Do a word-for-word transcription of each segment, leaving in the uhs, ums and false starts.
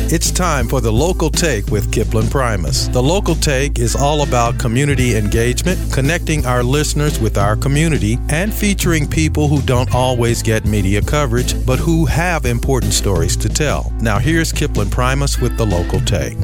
It's time for The Local Take with Kipling Primus. The Local Take is all about community engagement, connecting our listeners with our community, and featuring people who don't always get media coverage, but who have important stories to tell. Now here's Kipling Primus with The Local Take.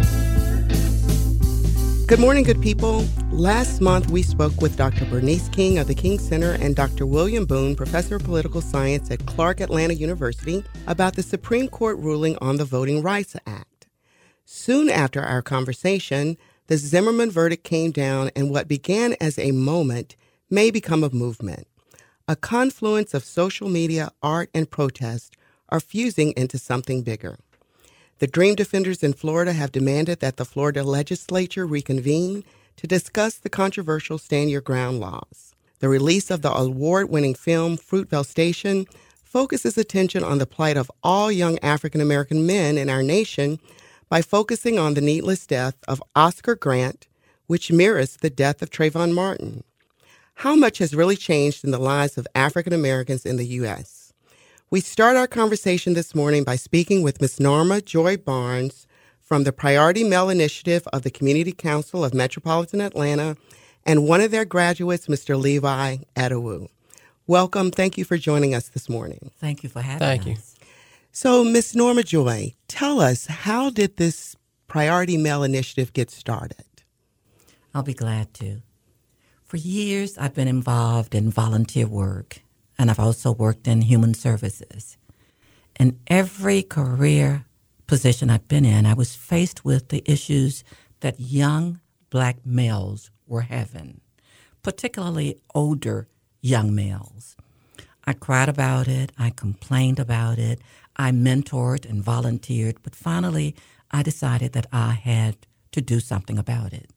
Good morning, good people. Last month, we spoke with Doctor Bernice King of the King Center and Doctor William Boone, professor of political science at Clark Atlanta University, about the Supreme Court ruling on the Voting Rights Act. Soon after our conversation, the Zimmerman verdict came down, and what began as a moment may become a movement. A confluence of social media, art, and protest are fusing into something bigger. The Dream Defenders in Florida have demanded that the Florida legislature reconvene to discuss the controversial Stand Your Ground laws. The release of the award-winning film Fruitvale Station focuses attention on the plight of all young African-American men in our nation by focusing on the needless death of Oscar Grant, which mirrors the death of Trayvon Martin. How much has really changed in the lives of African-Americans in the U S? We start our conversation this morning by speaking with Miz Norma Joy Barnes from the Priority Mail Initiative of the Community Council of Metropolitan Atlanta and one of their graduates, Mister Levi Adewu. Welcome. Thank you for joining us this morning. Thank you for having Thank us. you. So, Miz Norma Joy, tell us, how did this Priority Mail Initiative get started? I'll be glad to. For years, I've been involved in volunteer work, and I've also worked in human services. In every career position I've been in, I was faced with the issues that young black males were having, particularly older young males. I cried about it, I complained about it, I mentored and volunteered, but finally I decided that I had to do something about it.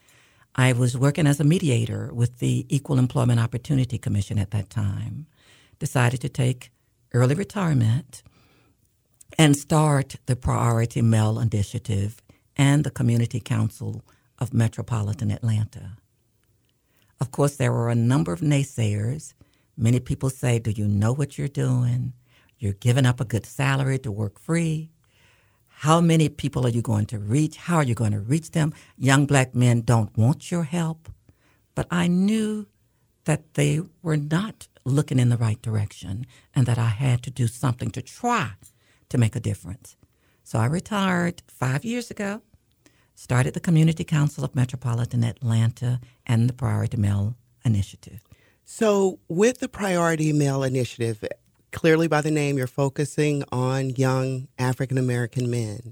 I was working as a mediator with the Equal Employment Opportunity Commission at that time, decided to take early retirement and start the Priority Mail Initiative and the Community Council of Metropolitan Atlanta. Of course, there were a number of naysayers. Many people say, do you know what you're doing? You're giving up a good salary to work free. How many people are you going to reach? How are you going to reach them? Young black men don't want your help. But I knew that they were not looking in the right direction and that I had to do something to try to make a difference. So I retired five years ago, started the Community Council of Metropolitan Atlanta and the Priority Mail Initiative. So with the Priority Mail Initiative, clearly by the name, you're focusing on young African-American men.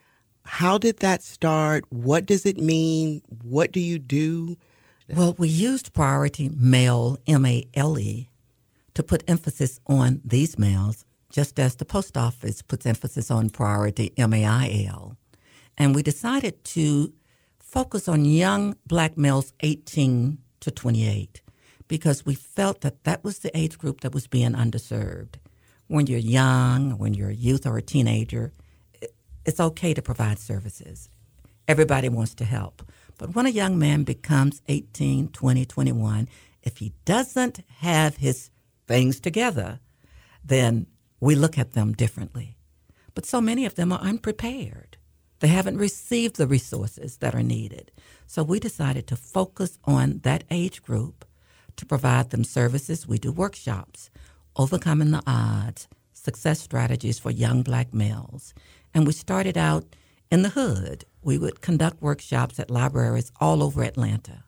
How did that start? What does it mean? What do you do? Well, we used Priority Mail, M A L E, to put emphasis on these males, just as the post office puts emphasis on Priority, M A I L. And we decided to focus on young black males eighteen to twenty-eight because we felt that that was the age group that was being underserved. When you're young, when you're a youth or a teenager, it's okay to provide services. Everybody wants to help. But when a young man becomes eighteen, twenty, twenty-one, if he doesn't have his things together, then we look at them differently. But so many of them are unprepared. They haven't received the resources that are needed. So we decided to focus on that age group to provide them services. We do workshops, overcoming the odds, success strategies for young black males. And we started out in the hood. We would conduct workshops at libraries all over Atlanta.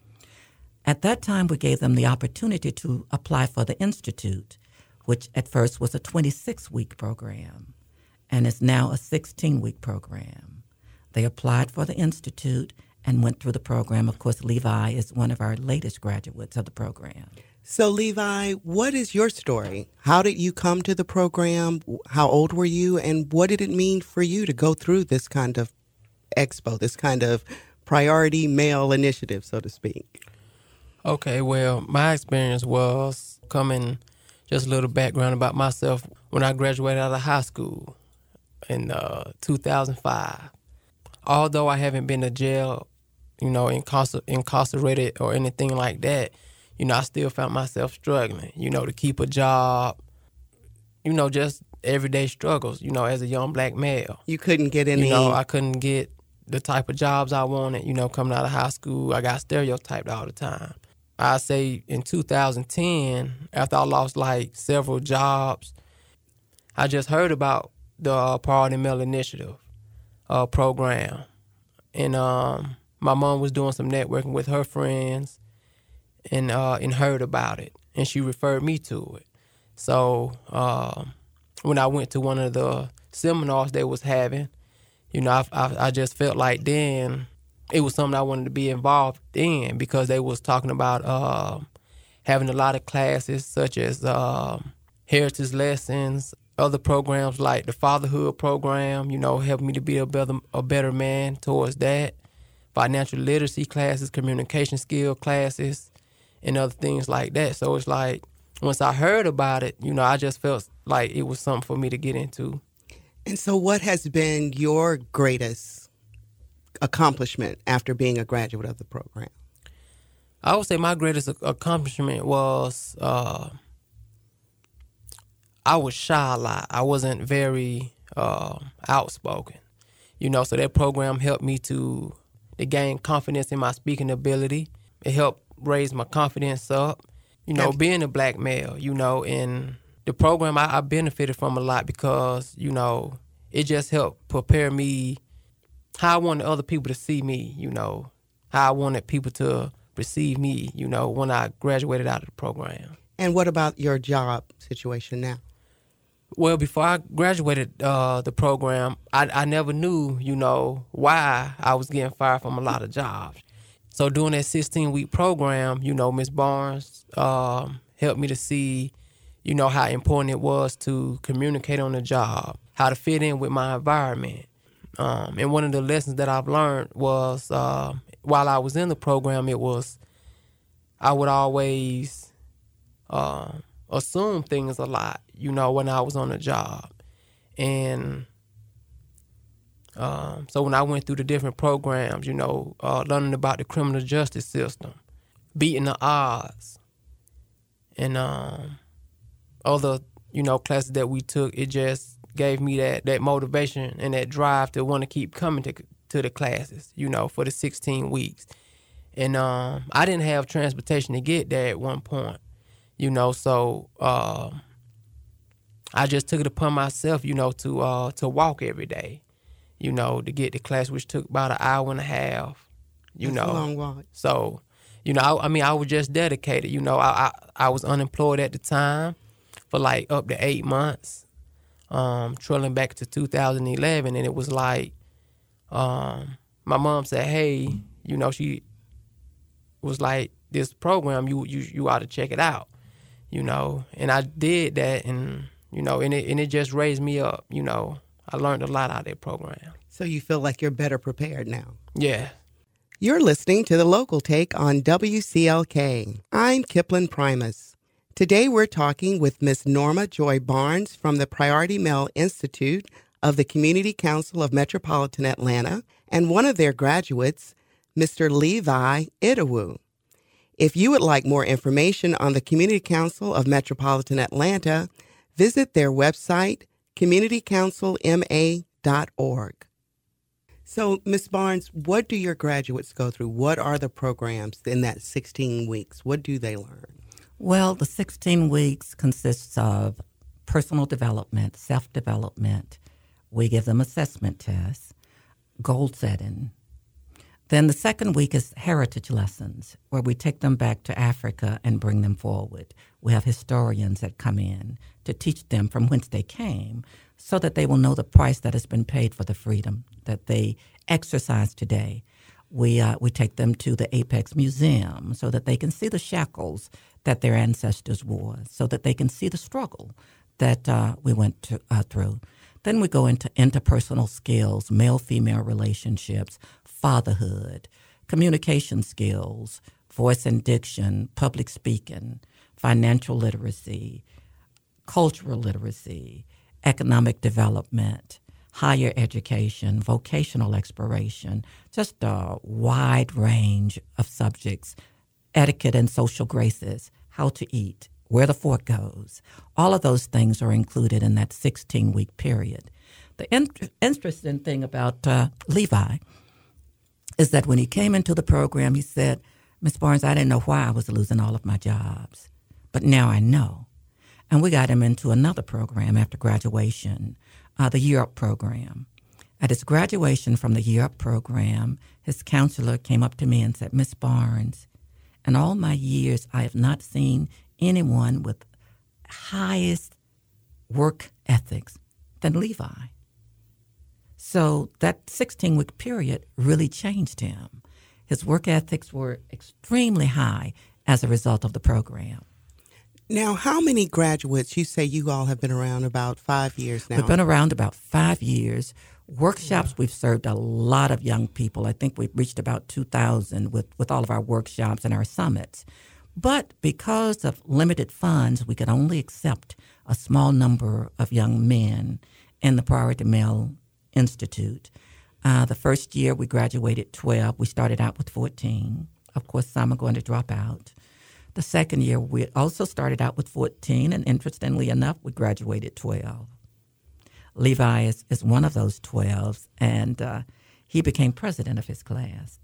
At that time, we gave them the opportunity to apply for the Institute, which at first was a twenty-six week program and is now a sixteen week program. They applied for the Institute and went through the program. Of course, Levi is one of our latest graduates of the program. So, Levi, what is your story? How did you come to the program? How old were you? And what did it mean for you to go through this kind of expo, this kind of Priority Mail Initiative, so to speak? Okay, well, my experience was coming, just a little background about myself. When I graduated out of high school in uh, two thousand five, although I haven't been to jail, you know, incarcer- incarcerated or anything like that, you know, I still found myself struggling, you know, to keep a job, you know, just everyday struggles, you know, as a young black male. You couldn't get any... You know, I couldn't get the type of jobs I wanted, you know, coming out of high school. I got stereotyped all the time. I say in two thousand ten, after I lost like several jobs, I just heard about the uh, Priority Mail Initiative uh, program. And um, my mom was doing some networking with her friends and uh, and heard about it. And she referred me to it. So uh, when I went to one of the seminars they was having, you know, I, I, I just felt like then it was something I wanted to be involved in because they was talking about uh, having a lot of classes such as uh, heritage lessons, other programs like the fatherhood program, you know, helped me to be a better, a better man towards that, financial literacy classes, communication skill classes, and other things like that. So it's like once I heard about it, you know, I just felt like it was something for me to get into. And so what has been your greatest accomplishment after being a graduate of the program? I would say my greatest accomplishment was uh, I was shy a lot. I wasn't very uh, outspoken, you know, so that program helped me to, to gain confidence in my speaking ability. It helped raise my confidence up, you know, Have- being a black male, you know, and the program I, I benefited from a lot because, you know, it just helped prepare me how I wanted other people to see me, you know, how I wanted people to receive me, you know, when I graduated out of the program. And what about your job situation now? Well, before I graduated uh, the program, I, I never knew, you know, why I was getting fired from a lot of jobs. So during that sixteen-week program, you know, Miz Barnes um, helped me to see, you know, how important it was to communicate on the job, how to fit in with my environment. Um, and one of the lessons that I've learned was uh, while I was in the program, it was I would always uh, assume things a lot, you know, when I was on the job. And um, so when I went through the different programs, you know, uh, learning about the criminal justice system, beating the odds, and um, other, you know, classes that we took, it just gave me that, that motivation and that drive to want to keep coming to to the classes, you know, for the sixteen weeks. And um, I didn't have transportation to get there at one point, you know, so uh, I just took it upon myself, you know, to uh, to walk every day, you know, to get to class, which took about an hour and a half, you That's know. a long walk. So, you know, I, I mean, I was just dedicated, you know, I, I, I was unemployed at the time for like up to eight months. Um, trailing back to two thousand eleven, and it was like, um, my mom said, hey, you know, she was like, this program, you you you ought to check it out, you know, and I did that, and, you know, and it, and it just raised me up, you know. I learned a lot out of that program. So you feel like you're better prepared now? Yeah. You're listening to The Local Take on W C L K. I'm Kiplin Primus. Today we're talking with Miz Norma Joy Barnes from the Priority Mail Institute of the Community Council of Metropolitan Atlanta and one of their graduates, Mister Levi Idowu. If you would like more information on the Community Council of Metropolitan Atlanta, visit their website, community council m a dot org. So, Miz Barnes, what do your graduates go through? What are the programs in that sixteen weeks? What do they learn? Well, the sixteen weeks consists of personal development, self-development. We give them assessment tests, goal setting. Then the second week is heritage lessons, where we take them back to Africa and bring them forward. We have historians that come in to teach them from whence they came so that they will know the price that has been paid for the freedom that they exercise today. We uh, we take them to the Apex Museum so that they can see the shackles that their ancestors wore, so that they can see the struggle that uh, we went to, uh, through. Then we go into interpersonal skills, male-female relationships, fatherhood, communication skills, voice and diction, public speaking, financial literacy, cultural literacy, economic development, higher education, vocational exploration, just a wide range of subjects, etiquette and social graces, how to eat, where the fork goes. All of those things are included in that sixteen-week period. The in- interesting thing about uh, Levi is that when he came into the program, he said, Miz Barnes, I didn't know why I was losing all of my jobs, but now I know. And we got him into another program after graduation, uh, the Year Up program. At his graduation from the Year Up program, his counselor came up to me and said, Miz Barnes, in all my years, I have not seen anyone with highest work ethics than Levi. So that sixteen-week period really changed him. His work ethics were extremely high as a result of the program. Now, how many graduates? You say you all have been around about five years now. We've been around about five years. Workshops, yeah. We've served a lot of young people. I think we've reached about two thousand with, with all of our workshops and our summits. But because of limited funds, we could only accept a small number of young men in the Priority Male Institute. Uh, the first year we graduated twelve. We started out with fourteen. Of course, some are going to drop out. The second year we also started out with fourteen, and interestingly enough, we graduated twelve. Levi is, is one of those twelve, and uh, he became president of his class.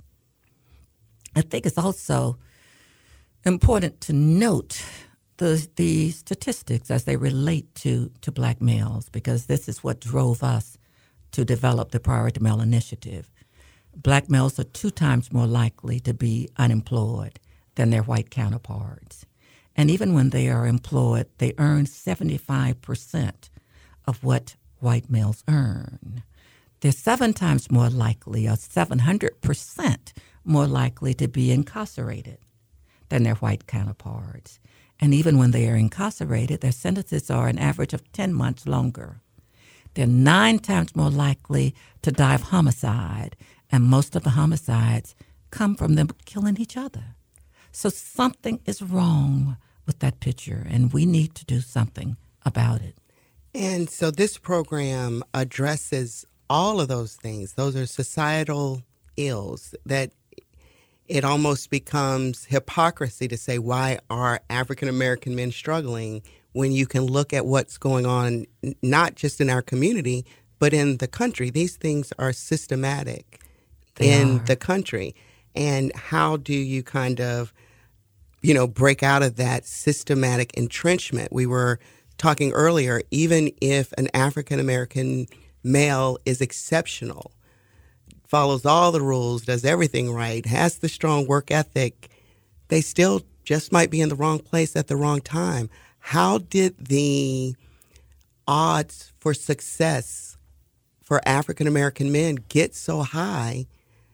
I think it's also important to note the the statistics as they relate to, to black males, because this is what drove us to develop the Priority Male Initiative. Black males are two times more likely to be unemployed than their white counterparts. And even when they are employed, they earn seventy-five percent of what white males earn. They're seven times more likely, or seven hundred percent more likely to be incarcerated than their white counterparts. And even when they are incarcerated, their sentences are an average of ten months longer. They're nine times more likely to die of homicide, and most of the homicides come from them killing each other. So something is wrong with that picture, and we need to do something about it. And so this program addresses all of those things. Those are societal ills that it almost becomes hypocrisy to say, why are African American men struggling, when you can look at what's going on not just in our community, but in the country. These things are systematic they in are. the country. And how do you kind of, you know, break out of that systematic entrenchment? We were talking earlier, even if an African American male is exceptional, follows all the rules, does everything right, has the strong work ethic, they still just might be in the wrong place at the wrong time. How did the odds for success for African American men get so high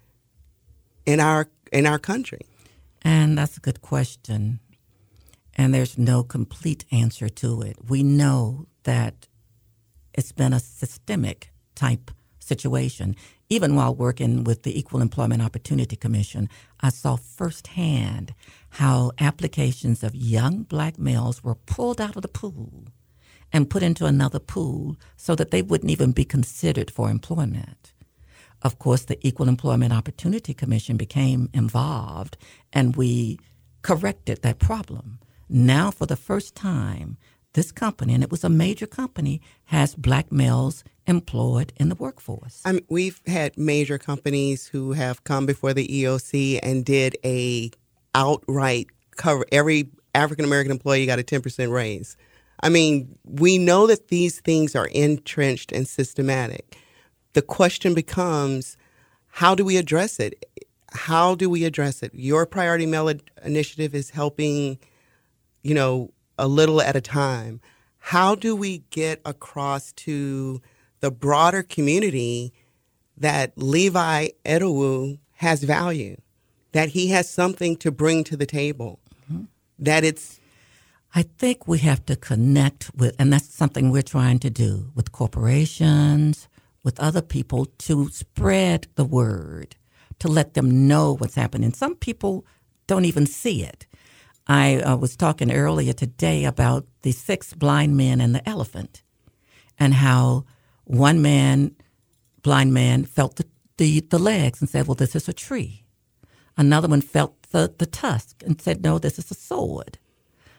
in our in our country? And that's a good question. And there's no complete answer to it. We know that it's been a systemic type situation. Even while working with the Equal Employment Opportunity Commission, I saw firsthand how applications of young black males were pulled out of the pool and put into another pool so that they wouldn't even be considered for employment. Of course, the Equal Employment Opportunity Commission became involved, and we corrected that problem. Now, for the first time, this company, and it was a major company, has black males employed in the workforce. I mean, we've had major companies who have come before the E O C and did a outright cover. Every African American employee got a ten percent raise. I mean, we know that these things are entrenched and systematic. The question becomes, how do we address it? How do we address it? Your Priority Male Initiative is helping, you know, a little at a time. How do we get across to the broader community that Levi Edowu has value, that he has something to bring to the table, mm-hmm. that it's... I think we have to connect with, and that's something we're trying to do, with corporations, with other people, to spread the word, to let them know what's happening. Some people don't even see it. I uh, was talking earlier today about the six blind men and the elephant, and how one man, blind man, felt the, the, the legs and said, well, this is a tree. Another one felt the, the tusk and said, no, this is a sword.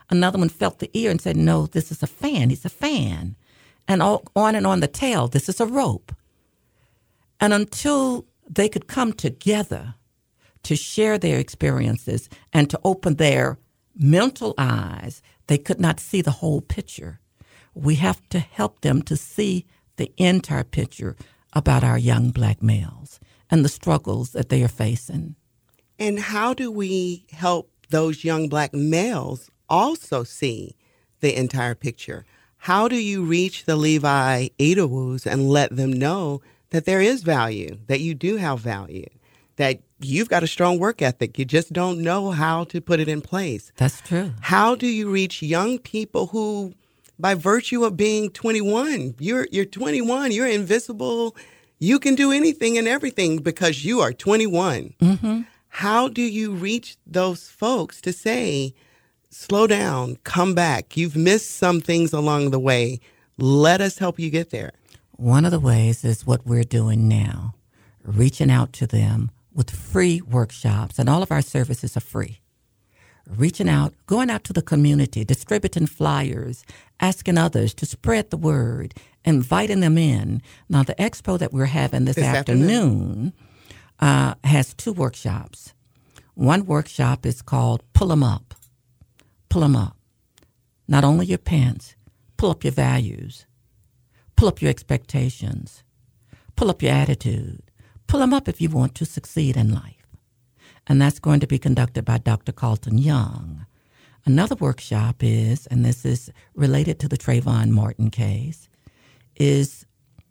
Another one felt the ear and said, no, this is a fan. He's a fan. And all, on and on the tail, this is a rope. And until they could come together to share their experiences and to open their mental eyes, they could not see the whole picture. We have to help them to see the entire picture about our young black males and the struggles that they are facing. And how do we help those young black males also see the entire picture? How do you reach the Levi Idawus and let them know that there is value, that you do have value, that you've got a strong work ethic, you just don't know how to put it in place? That's true. How do you reach young people who, by virtue of being twenty-one, you're you're twenty-one, you're invisible, you can do anything and everything because you are twenty-one. Mm-hmm. How do you reach those folks to say, slow down, come back, you've missed some things along the way, let us help you get there? One of the ways is what we're doing now, reaching out to them with free workshops, and all of our services are free. Reaching out, going out to the community, distributing flyers, asking others to spread the word, inviting them in. Now, the expo that we're having this, this afternoon, afternoon. Uh, has two workshops. One workshop is called Pull 'em Up. Pull 'em up. Not only your pants, pull up your values, pull up your expectations, pull up your attitude, pull them up if you want to succeed in life. And that's going to be conducted by Doctor Carlton Young. Another workshop is, and this is related to the Trayvon Martin case, is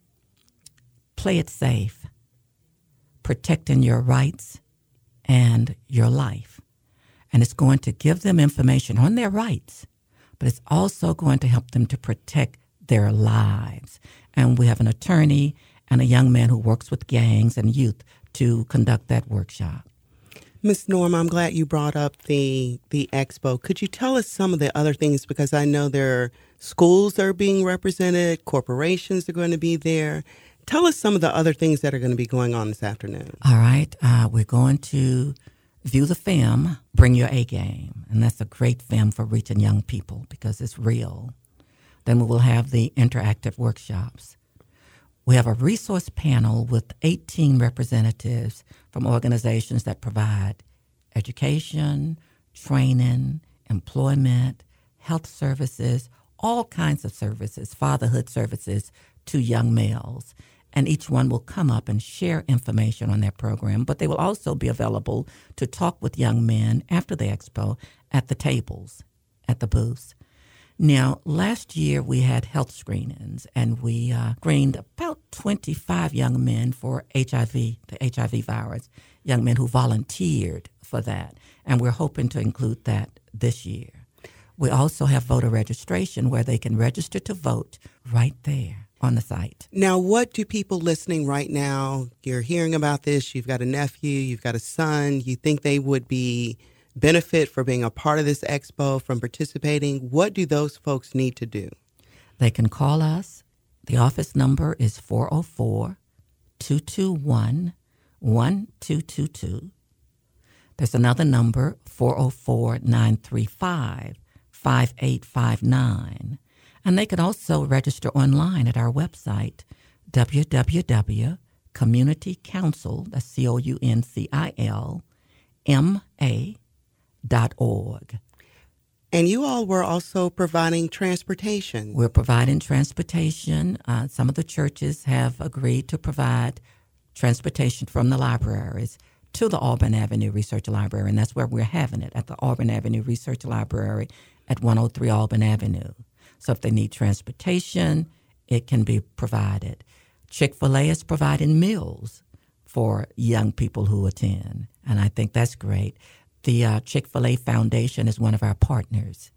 Play It Safe, protecting your rights and your life. And it's going to give them information on their rights, but it's also going to help them to protect their lives. And we have an attorney and a young man who works with gangs and youth to conduct that workshop. Miz Norma, I'm glad you brought up the the expo. Could you tell us some of the other things? Because I know there are schools that are being represented, corporations are going to be there. Tell us some of the other things that are going to be going on this afternoon. All right. Uh, we're going to view the film, Bring Your A Game. And that's a great film for reaching young people because it's real. Then we will have the interactive workshops. We have a resource panel with eighteen representatives from organizations that provide education, training, employment, health services, all kinds of services, fatherhood services to young males. And each one will come up and share information on their program, but they will also be available to talk with young men after the expo at the tables, at the booths. Now, last year we had health screenings, and we uh, screened about twenty-five young men for H I V, the H I V virus, young men who volunteered for that, and we're hoping to include that this year. We also have voter registration where they can register to vote right there on the site. Now, what do people listening right now, you're hearing about this, you've got a nephew, you've got a son, you think they would be benefit for being a part of this expo, from participating, what do those folks need to do? They can call us. The office number is four oh four, two two one, one two two two. There's another number, four oh four, nine three five, five eight five nine. And they can also register online at our website, w w w dot community council, that's C O U N C I L, M A dot org. And you all were also providing transportation. We're providing transportation. Uh, some of the churches have agreed to provide transportation from the libraries to the Auburn Avenue Research Library, and that's where we're having it, at the Auburn Avenue Research Library at one oh three Auburn Avenue. So if they need transportation, it can be provided. Chick-fil-A is providing meals for young people who attend, and I think that's great. The uh, Chick-fil-A Foundation is one of our partners.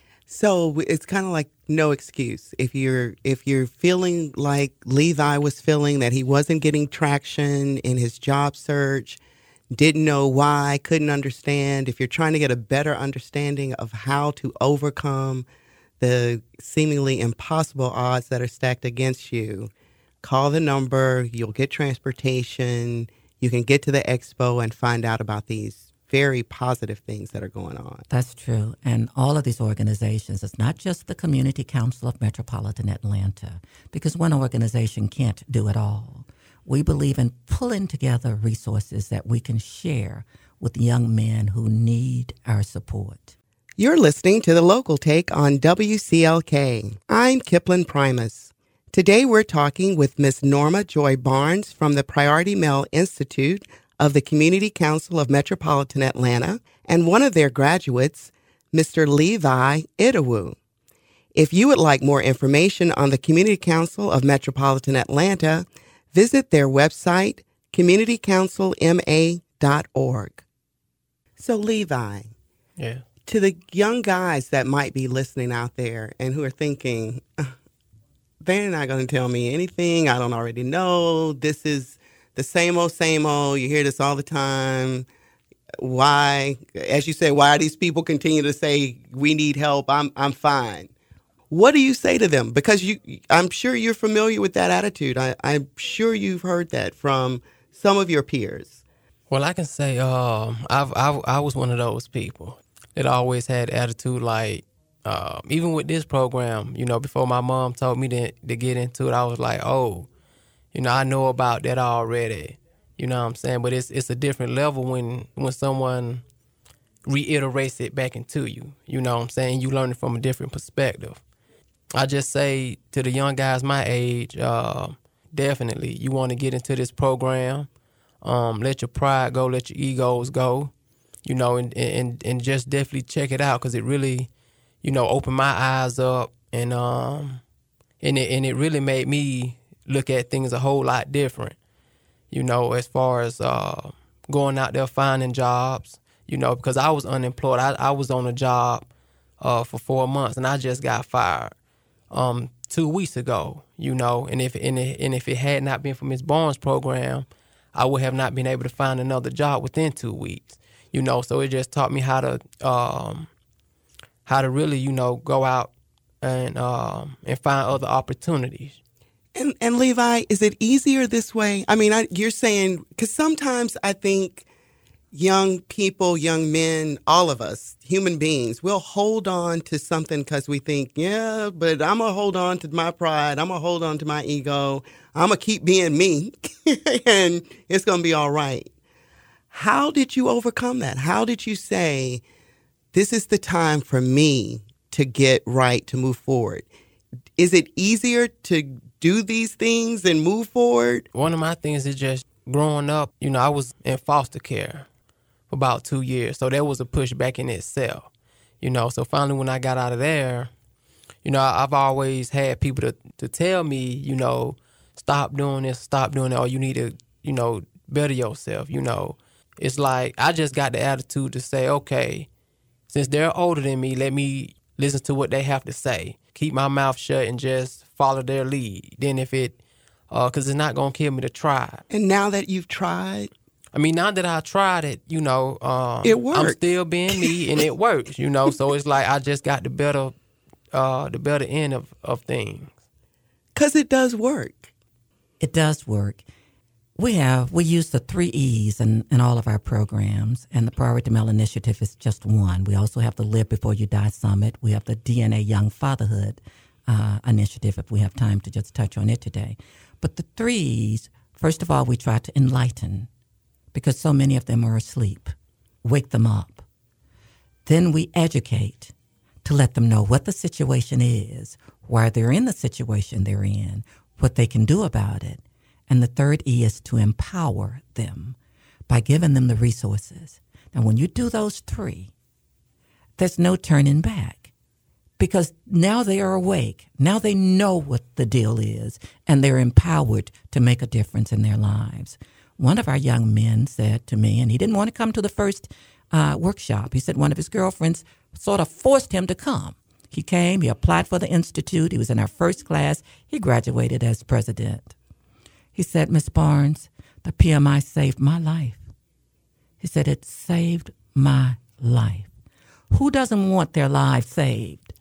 So it's kind of like no excuse. If you're if you're feeling like Levi was feeling, that he wasn't getting traction in his job search, didn't know why, couldn't understand, if you're trying to get a better understanding of how to overcome the seemingly impossible odds that are stacked against you, call the number, you'll get transportation, you can get to the expo and find out about these very positive things that are going on. That's true. And all of these organizations, it's not just the Community Council of Metropolitan Atlanta, because one organization can't do it all. We believe in pulling together resources that we can share with young men who need our support. You're listening to The Local Take on W C L K. I'm Kiplin Primus. Today we're talking with Miz Norma Joy Barnes from the Priority Male Institute of the Community Council of Metropolitan Atlanta and one of their graduates, Mister Levi Idowu. If you would like more information on the Community Council of Metropolitan Atlanta, visit their website, community council m a dot org. So Levi, Yeah. to the young guys that might be listening out there and who are thinking, they're not going to tell me anything I don't already know. This is the same old, same old. You hear this all the time. Why, as you say, why these people continue to say, we need help, I'm I'm fine. What do you say to them? Because you, I'm sure you're familiar with that attitude. I, I'm sure you've heard that from some of your peers. Well, I can say um, I've, I've, I was one of those people that always had attitude like, uh, even with this program, you know, before my mom told me to, to get into it, I was like, oh, you know, I know about that already. You know what I'm saying? But it's it's a different level when, when someone reiterates it back into you. You know what I'm saying? You learn it from a different perspective. I just say to the young guys my age, uh, definitely, you want to get into this program. Um, let your pride go, let your egos go, you know, and, and, and just definitely check it out because it really, you know, opened my eyes up and um and it and it really made me look at things a whole lot different, you know, as far as uh, going out there finding jobs, you know, because I was unemployed. I, I was on a job uh, for four months and I just got fired um, two weeks ago, you know, and if and, it, and if it had not been for Miz Barnes' program, I would have not been able to find another job within two weeks, you know, so it just taught me how to um, how to really, you know, go out and um, and find other opportunities. And and Levi, is it easier this way? I mean, I, you're saying, because sometimes I think young people, young men, all of us, human beings, we'll hold on to something because we think, yeah, but I'm going to hold on to my pride. I'm going to hold on to my ego. I'm going to keep being me and it's going to be all right. How did you overcome that? How did you say, this is the time for me to get right, to move forward? Is it easier to do these things and move forward? One of my things is just growing up, you know, I was in foster care for about two years. So that was a pushback in itself, you know. So finally when I got out of there, you know, I've always had people to, to tell me, you know, stop doing this, stop doing that, or you need to, you know, better yourself, you know. It's like I just got the attitude to say, okay, since they're older than me, let me listen to what they have to say. Keep my mouth shut and just follow their lead. Then if it, uh, because it's not going to kill me to try. And now that you've tried? I mean, now that I tried it, you know, um, it works. I'm still being me and it works, you know. So it's like I just got the better, uh, the better end of, of things. Because it does work. It does work. We have, we use the three E's in, in all of our programs, and the Priority Male Initiative is just one. We also have the Live Before You Die Summit. We have the D N A Young Fatherhood uh, Initiative, if we have time to just touch on it today. But the three E's, first of all, we try to enlighten, because so many of them are asleep. Wake them up. Then we educate to let them know what the situation is, why they're in the situation they're in, what they can do about it. And the third E is to empower them by giving them the resources. Now, when you do those three, there's no turning back, because now they are awake. Now they know what the deal is, and they're empowered to make a difference in their lives. One of our young men said to me, and he didn't want to come to the first uh, workshop. He said one of his girlfriends sort of forced him to come. He came, he applied for the Institute. He was in our first class. He graduated as president. He said, Miz Barnes, the P M I saved my life. He said, it saved my life. Who doesn't want their lives saved?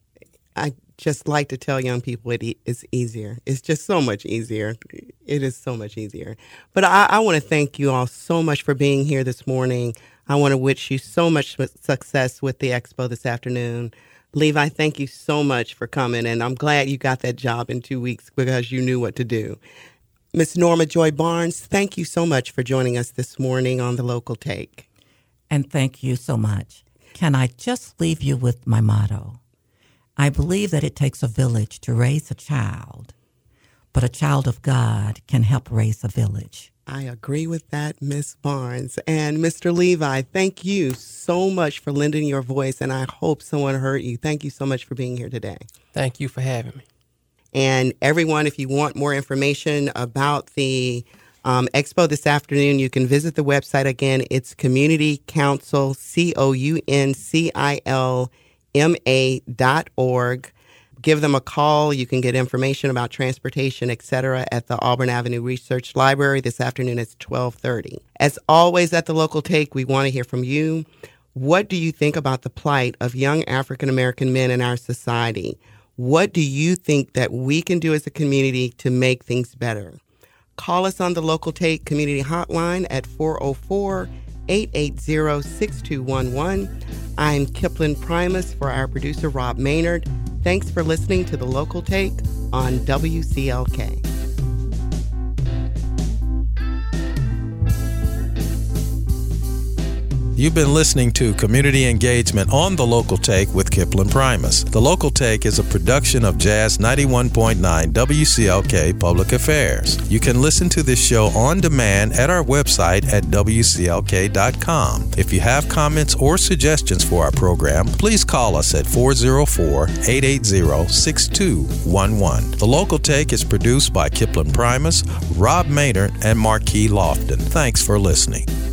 I just like to tell young people it is easier. It's just so much easier. It is so much easier. But I, I want to thank you all so much for being here this morning. I want to wish you so much success with the expo this afternoon. Levi, thank you so much for coming, and I'm glad you got that job in two weeks because you knew what to do. Miss Norma Joy Barnes, thank you so much for joining us this morning on The Local Take. And thank you so much. Can I just leave you with my motto? I believe that it takes a village to raise a child, but a child of God can help raise a village. I agree with that, Miss Barnes. And Mister Levi, thank you so much for lending your voice, and I hope someone heard you. Thank you so much for being here today. Thank you for having me. And everyone, if you want more information about the um, expo this afternoon, you can visit the website again. It's Community Council, C O U N C I L M A dot org. Give them a call. You can get information about transportation, et cetera, at the Auburn Avenue Research Library this afternoon at twelve thirty. As always at The Local Take, we want to hear from you. What do you think about the plight of young African-American men in our society? What do you think that we can do as a community to make things better? Call us on the Local Take Community Hotline at four oh four, eight eight zero, six two one one. I'm Kiplin Primus for our producer, Rob Maynard. Thanks for listening to The Local Take on W C L K. You've been listening to Community Engagement on The Local Take with Kiplin Primus. The Local Take is a production of Jazz ninety-one point nine W C L K Public Affairs. You can listen to this show on demand at our website at W C L K dot com. If you have comments or suggestions for our program, please call us at four oh four, eight eight zero, six two one one. The Local Take is produced by Kiplin Primus, Rob Maynard, and Marquis Lofton. Thanks for listening.